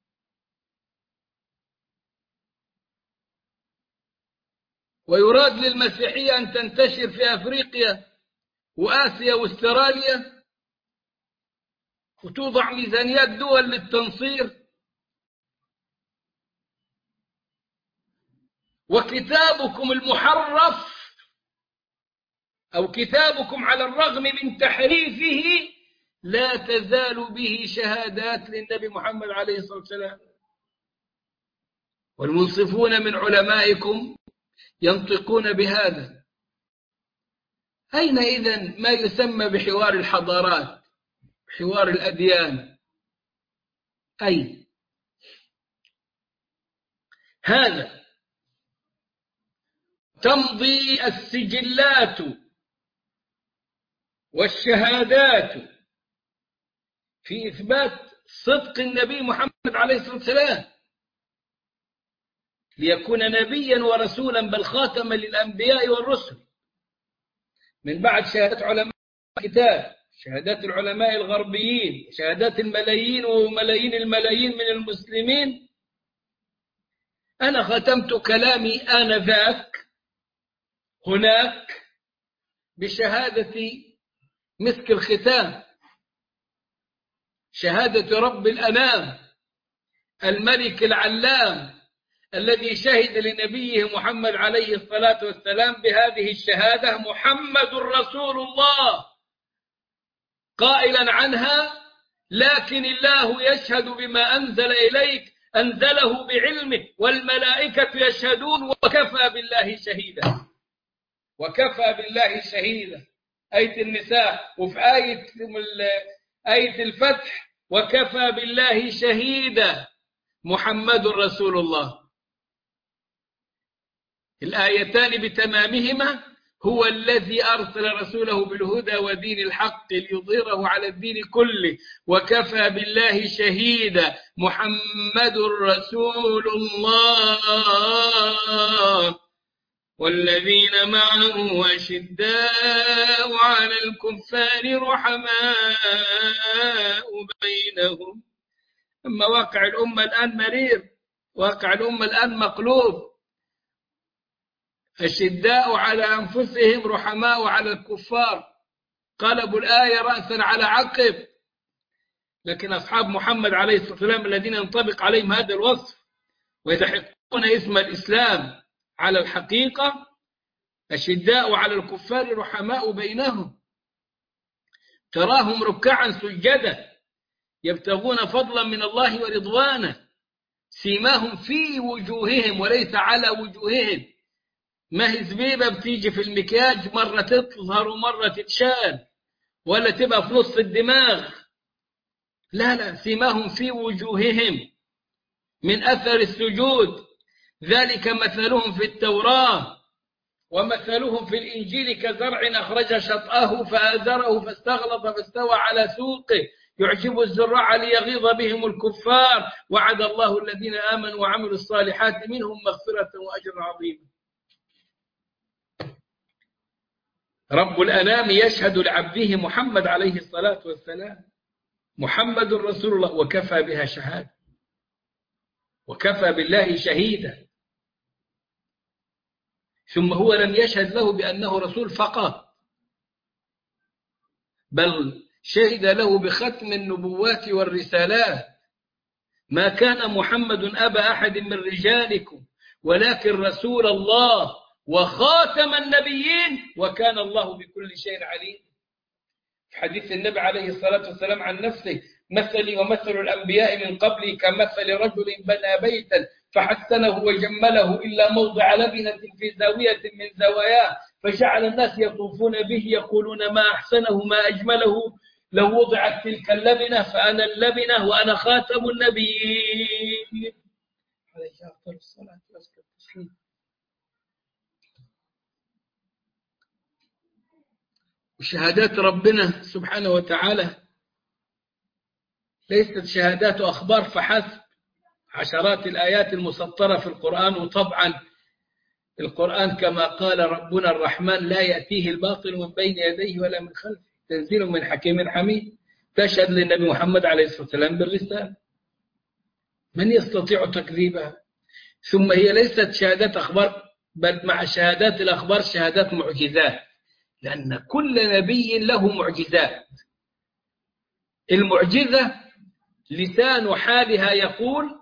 ويراد للمسيحية أن تنتشر في أفريقيا وآسيا واستراليا، وتوضع ميزانيات دول للتنصير. وكتابكم المحرف أو كتابكم على الرغم من تحريفه لا تزال به شهادات للنبي محمد عليه الصلاة والسلام، والمنصفون من علمائكم ينطقون بهذا. أين إذن ما يسمى بحوار الحضارات، حوار الأديان؟ أين هذا؟ تمضي السجلات والشهادات في إثبات صدق النبي محمد عليه الصلاة والسلام ليكون نبيا ورسولا بل خاتما للأنبياء والرسل. من بعد شهادات علماء الكتاب، شهادات العلماء الغربيين، شهادات الملايين وملايين الملايين من المسلمين، أنا ختمت كلامي آنذاك هناك بشهادة مسك الختام، شهادة رب الأنام الملك العلام الذي شهد لنبيه محمد عليه الصلاة والسلام بهذه الشهادة: محمد رسول الله، قائلا عنها: لكن الله يشهد بما أنزل إليك أنزله بعلمه والملائكة يشهدون وكفى بالله شهيدا. وكفى بالله شهيدا، آية النساء. وفي آية الفتح: وكفى بالله شهيدا محمد رسول الله. الآيتان بتمامهما: هو الذي أرسل رسوله بالهدى ودين الحق ليظهره على الدين كله وكفى بالله شهيدا محمد رسول الله والذين معه أشداء على الكفار رحماء بينهم. أما واقع الأمة الآن مرير، واقع الأمة الآن مقلوب. أشداء على أنفسهم رحماء على الكفار، قلبوا الآية رأسا على عقب. لكن أصحاب محمد عليه الصلاة والسلام الذين ينطبق عليهم هذا الوصف ويستحقون اسم الإسلام على الحقيقة: أشداء على الكفار رحماء بينهم، تراهم ركعا سجدا يبتغون فضلا من الله ورضوانه، سيماهم في وجوههم وليس على وجوههم. ما هي زبيبة بتيجي في المكياج مرة تظهر ومرة تتشال ولا تبقى في نص الدماغ، لا، سيماهم في وجوههم من أثر السجود، ذلك مثلهم في التوراة ومثلهم في الإنجيل كزرع أخرج شطأه فآزره فاستغلظ فاستوى على سوقه يعجب الزراع ليغيظ بهم الكفار وعد الله الذين آمنوا وعملوا الصالحات منهم مغفرة وأجر عظيم. رب الأنام يشهد لعبده محمد عليه الصلاة والسلام: محمد رسول الله وكفى بها شهادة، وكفى بالله شهيدا. ثم هو لم يشهد له بأنه رسول فقط، بل شهد له بختم النبوات والرسالات: ما كان محمد أبا أحد من رجالكم ولكن رسول الله وخاتم النبيين وكان الله بكل شيء عليم. في حديث النبي عليه الصلاة والسلام عن نفسه: مثلي ومثل الأنبياء من قبلي كمثل رجل بنى بيتا فحسنه وجمله إلا موضع لبنة في زاوية من زواياه فجعل الناس يطوفون به يقولون ما أحسنه ما أجمله، لو وضعت تلك اللبنة فأنا اللبنة وأنا خاتم النبيين. عليه أفضل الصلاة والسلام. وشهادات ربنا سبحانه وتعالى ليست شهادات أخبار فحسب، عشرات الآيات المسطرة في القرآن. وطبعا القرآن كما قال ربنا الرحمن: لا يأتيه الباطل من بين يديه ولا من خلفه تنزيل من حكيم حميد. تشهد للنبي محمد عليه الصلاة والسلام بالرسالة، من يستطيع تكذيبها؟ ثم هي ليست شهادات أخبار، بل مع شهادات الأخبار شهادات معجزات، لأن كل نبي له معجزات. المعجزة لسان حالها يقول: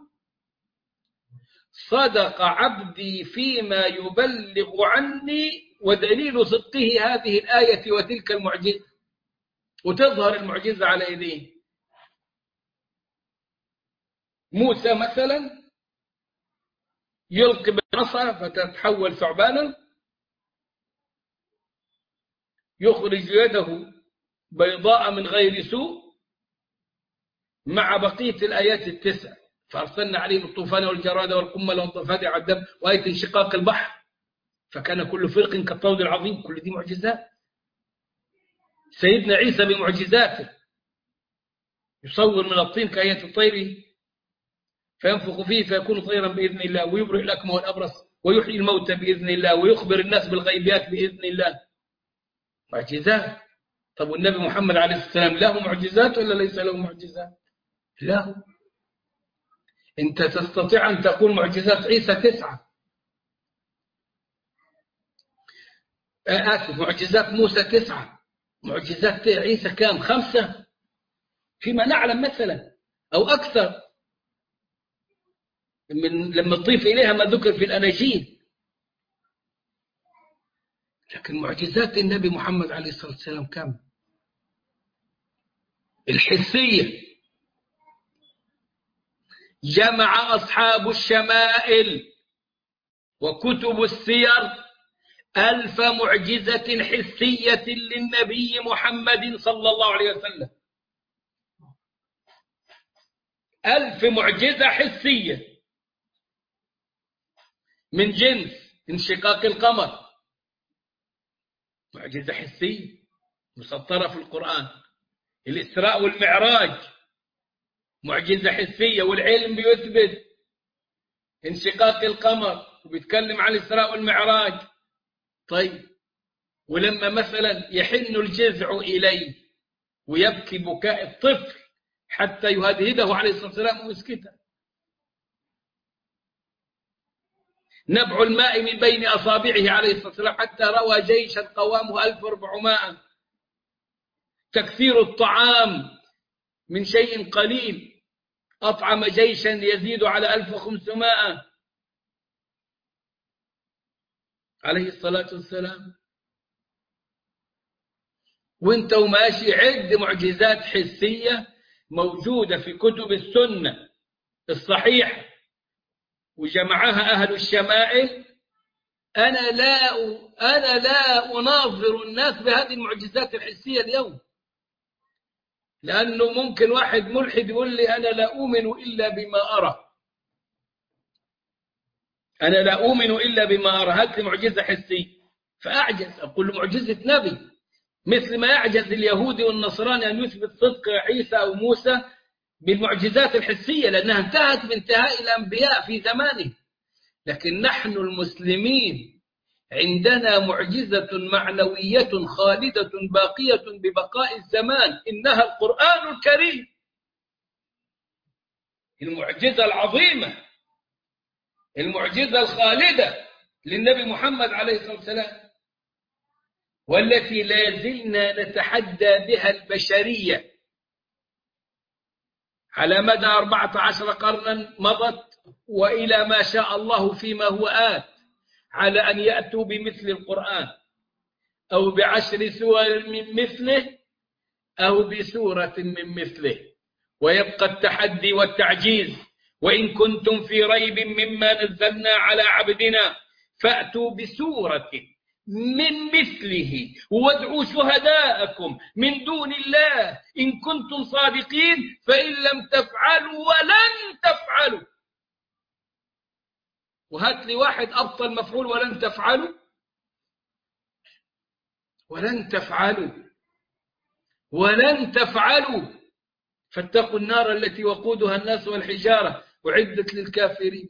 صدق عبدي فيما يبلغ عني، ودليل صدقه هذه الآية وتلك المعجزة. وتظهر المعجزة على يديه. موسى مثلا يلقي بالعصا فتتحول ثعبانا، يخرج يده بيضاء من غير سوء، مع بقية الآيات التسع: فأرسلنا عليهم الطوفان والجراد والقمل والضفادع والدم وآية انشقاق البحر فكان كل فرق كالطود العظيم. كل دي معجزات. سيدنا عيسى بمعجزاته يصور من الطين كآية الطير فينفخ فيه فيكون طيرا بإذن الله، ويبرئ الأكمه والأبرص ويحيي الموتى بإذن الله، ويخبر الناس بالغيبيات بإذن الله. معجزات. طب والنبي محمد عليه الصلاة والسلام له معجزات ولا ليس له معجزات؟ له. أنت تستطيع أن تقول معجزات عيسى 9. معجزات موسى 9، معجزات عيسى كام؟ 5 فيما نعلم مثلا، أو أكثر من لما تضيف إليها ما ذكر في الأناجيل. لكن معجزات النبي محمد عليه الصلاة والسلام كم؟ الحسية. جمع أصحاب الشمائل وكتب السير 1000 معجزة حسية للنبي محمد صلى الله عليه وسلم. 1000 معجزة حسية، من جنس انشقاق القمر، معجزة حسية مسطرة في القرآن. الإسراء والمعراج معجزة حسية، والعلم بيثبت انشقاق القمر وبيتكلم عن الإسراء والمعراج. طيب، ولما مثلا يحن الجذع إليه ويبكي بكاء الطفل حتى يهدهده عليه الصلاة والسلام ويسكته. نبع الماء من بين أصابعه عليه الصلاة والسلام حتى روى جيشا قوامه 1400. تكثير الطعام من شيء قليل أطعم جيشا يزيد على 1500 عليه الصلاة والسلام. وانت وماشي عد معجزات حسية موجودة في كتب السنة الصحيحة وجمعها أهل الشمائل. أنا لا أناظر الناس بهذه المعجزات الحسية اليوم، لأنه ممكن واحد ملحد يقول لي أنا لا أؤمن إلا بما أرى، أنا لا أؤمن إلا بما أرى، هات لي معجزة حسية. فأعجز، أقول له معجزة نبي، مثل ما يعجز اليهودي والنصراني أن يثبت صدق عيسى أو موسى بالمعجزات الحسية، لأنها انتهت بانتهاء الأنبياء في زمانه. لكن نحن المسلمين عندنا معجزة معنوية خالدة باقية ببقاء الزمان، إنها القرآن الكريم، المعجزة العظيمة، المعجزة الخالدة للنبي محمد عليه الصلاة والسلام، والتي لا زلنا نتحدى بها البشرية على مدى 14 قرنا مضت، وإلى ما شاء الله فيما هو آت، على أن يأتوا بمثل القرآن أو ب10 سور من مثله أو بسورة من مثله، ويبقى التحدي والتعجيز. وإن كنتم في ريب مما نزلنا على عبدنا فأتوا بسورة من مثله وادعوا شهداءكم من دون الله إن كنتم صادقين، فإن لم تفعلوا ولن تفعلوا. وهات لي واحد أبطل مفعول ولن تفعلوا، ولن تفعلوا، ولن تفعلوا، فاتقوا النار التي وقودها الناس والحجارة أعدت للكافرين.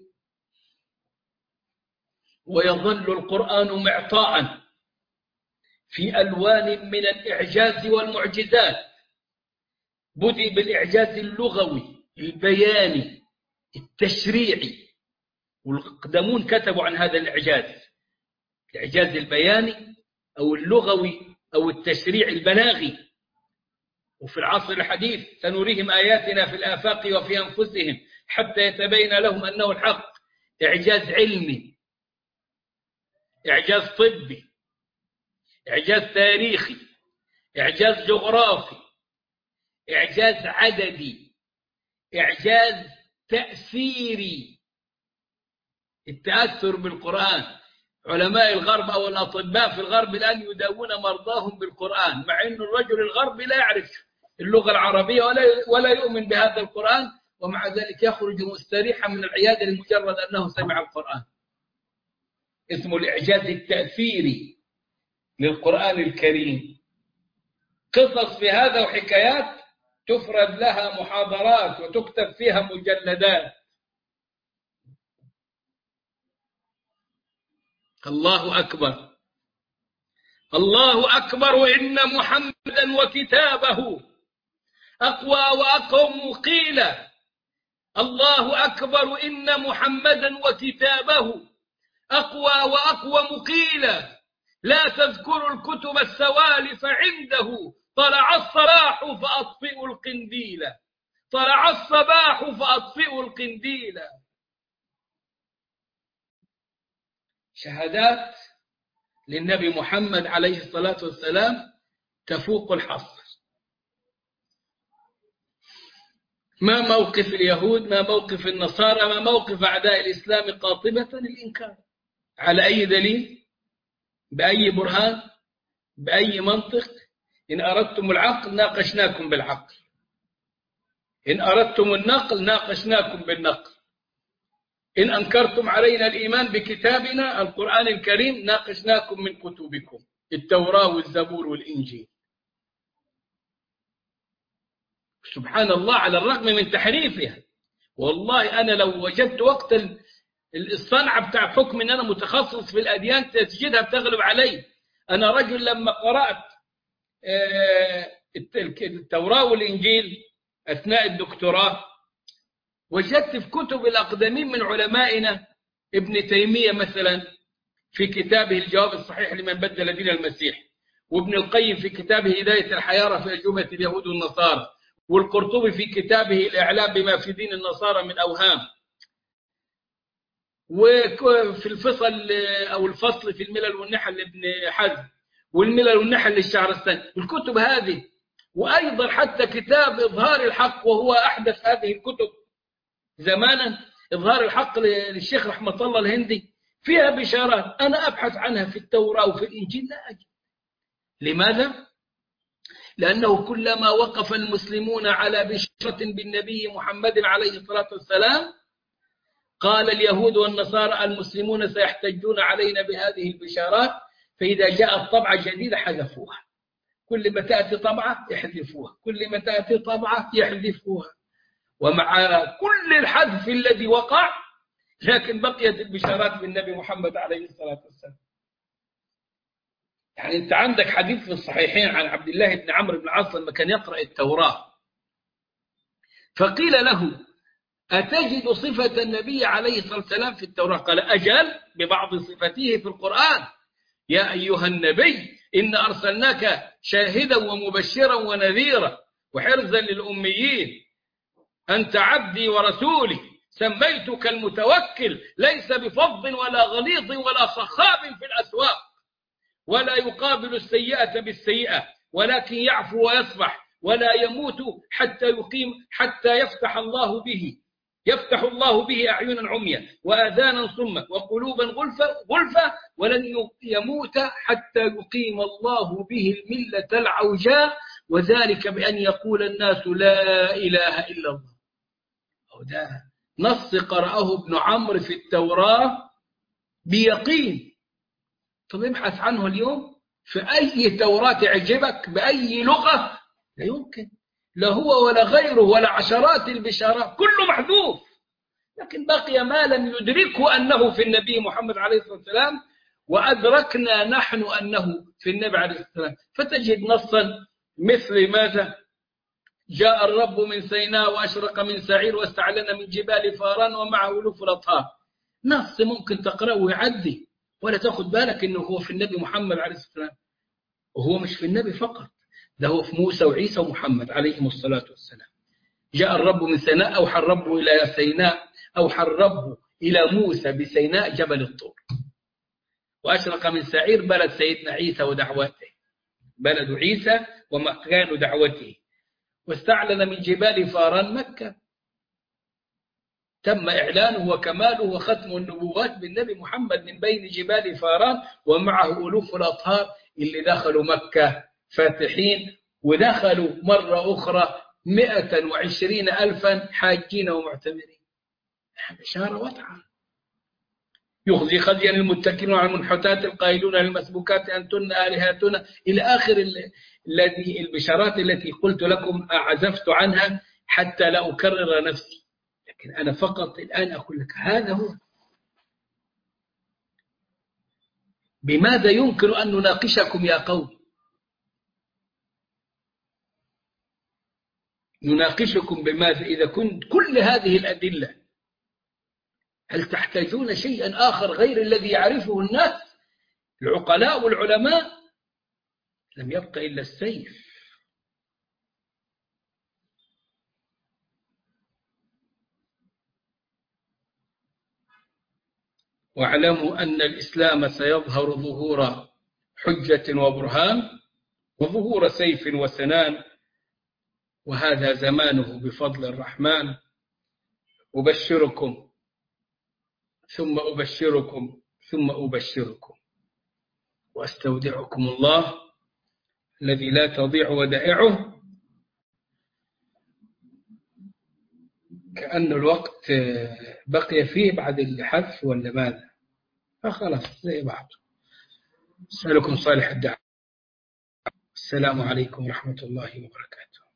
ويظل القرآن معطاء في ألوان من الإعجاز والمعجزات. بدأ بالإعجاز اللغوي البياني التشريعي، والأقدمون كتبوا عن هذا الإعجاز، الإعجاز البياني أو اللغوي أو التشريع البلاغي. وفي العصر الحديث سنريهم آياتنا في الآفاق وفي أنفسهم حتى يتبين لهم أنه الحق. إعجاز علمي، إعجاز طبي، إعجاز تاريخي، إعجاز جغرافي، إعجاز عددي، إعجاز تأثيري، التأثر بالقرآن. علماء الغرب أو الأطباء في الغرب الآن يداوون مرضاهم بالقرآن، مع أن الرجل الغربي لا يعرف اللغة العربية ولا يؤمن بهذا القرآن، ومع ذلك يخرج مستريحا من العيادة لمجرد أنه سمع القرآن. اسمه الإعجاز التأثيري للقرآن الكريم. قصص في هذا وحكايات تفرد لها محاضرات وتكتب فيها مجلدات. الله أكبر، الله أكبر، وإن محمدا وكتابه أقوى وأقوم قيلا. الله أكبر، إن محمدا وكتابه أقوى وأقوم قيلا. لا تذكروا الكتب السوالف عنده، طلع الصباح فأطفئوا القنديل، طلع الصباح فأطفئوا القنديل. شهادات للنبي محمد عليه الصلاة والسلام تفوق الحصر. ما موقف اليهود، ما موقف النصارى، ما موقف أعداء الإسلام قاطبة الإنكار. على أي دليل؟ بأي برهان؟ بأي منطق؟ إن أردتم العقل ناقشناكم بالعقل، إن أردتم النقل ناقشناكم بالنقل، إن أنكرتم علينا الإيمان بكتابنا القرآن الكريم ناقشناكم من كتبكم التوراة والزبور والإنجيل. سبحان الله، على الرغم من تحريفها. والله أنا لو وجدت وقت الصنعة بتاع حكم أن أنا متخصص في الأديان تجدها بتغلب علي. أنا رجل لما قرأت التوراة والإنجيل أثناء الدكتوراه وجدت في كتب الأقدمين من علمائنا ابن تيمية مثلا في كتابه الجواب الصحيح لمن بدل دين المسيح، وابن القيم في كتابه هداية الحيارى في أجوبة اليهود والنصارى، والقرطبي في كتابه الإعلام بما في دين النصارى من أوهام، وفي الفصل أو الفصل في الملل والنحل لابن حزم، والملل والنحل للشهرستاني. الكتب هذه، وأيضا حتى كتاب إظهار الحق وهو أحدث هذه الكتب زمانا، إظهار الحق للشيخ رحمة الله الهندي، فيها بشارات أنا أبحث عنها في التوراة وفي الإنجيل لا أجد. لماذا؟ لأنه كلما وقف المسلمون على بشرة بالنبي محمد عليه الصلاة والسلام قال اليهود والنصارى المسلمون سيحتجون علينا بهذه البشارات، فإذا جاءت طبعة جديدة حذفوها، كل ما تأتي طبعة يحذفوها، كل ما تأتي طبعة يحذفوها، ومع كل الحذف الذي وقع لكن بقيت البشارات بالنبي محمد عليه الصلاة والسلام. يعني أنت عندك حديث في الصحيحين عن عبد الله بن عمرو بن العاص لما كان يقرأ التوراة فقيل له أتجد صفة النبي عليه الصلاة والسلام في التوراة؟ قال أجل، ببعض صفته في القرآن. يا أيها النبي إن أرسلناك شاهدا ومبشرا ونذيرا وحرزا للأميين، أنت عبدي ورسولي، سميتك المتوكل، ليس بفظ ولا غليظ ولا صخاب في الأسواق، ولا يقابل السيئة بالسيئة، ولكن يعفو ويصفح، ولا يموت حتى يفتح الله به أعينا عميا وآذانا صما وقلوبا غلفا، ولن يموت حتى يقيم الله به الملة العوجاء، وذلك بأن يقول الناس لا إله إلا الله. ده نص قرأه ابن عمرو في التوراة بيقين. طب ابحث عنه اليوم في أي توراة تعجبك بأي لغة، لا يمكن، لا هو ولا غيره ولا عشرات البشارات، كله محذوف. لكن بقي ما لم يدركه أنه في النبي محمد عليه الصلاة والسلام، وأدركنا نحن أنه في النبي عليه الصلاة والسلام. فتجد نصا مثل ماذا؟ جاء الرب من سيناء وأشرق من سعير واستعلن من جبال فاران ومعه ألوف الأطهار. نص ممكن تقرأه ويعدي ولا تأخذ بالك أنه هو في النبي محمد عليه الصلاة والسلام. وهو مش في النبي فقط، ده هو في موسى وعيسى ومحمد عليهم الصلاة والسلام. جاء الرب من سيناء، أوحى الرب إلى سيناء، أوحى الرب إلى موسى بسيناء جبل الطور. وأشرق من سعير بلد سيدنا عيسى ودعوته، بلد عيسى ومكان دعوته. واستعلن من جبال فاران مكة، تم إعلانه وكماله وختم النبوات بالنبي محمد من بين جبال فاران، ومعه ألوف الأطهار اللي دخلوا مكة فاتحين، ودخلوا مرة أخرى 120,000 حاجين ومعتمرين. بشارة واضحة. يخزي خزيا المتكلون على المنحتات القائلون للمسبوكات أنتن آلهاتنا إلى آخر البشارات التي قلت لكم أعزفت عنها حتى لا أكرر نفسي، لكن أنا فقط الآن أقول لك هذا هو. بماذا يمكن أن نناقشكم يا قوم؟ نناقشكم بماذا إذا كنت كل هذه الأدلة؟ هل تحتاجون شيئا آخر غير الذي يعرفه الناس العقلاء والعلماء لم يبق إلا السيف. واعلموا أن الإسلام سيظهر ظهور حجة وبرهان وظهور سيف وسنان، وهذا زمانه بفضل الرحمن. أبشركم ثم أبشركم ثم أبشركم، وأستودعكم الله الذي لا تضيع ودائعه. كأن الوقت بقي فيه بعد الحذف ولا ماذا؟ فخلاص زي بعض. أسألكم صالح الدعاء. السلام عليكم ورحمة الله وبركاته.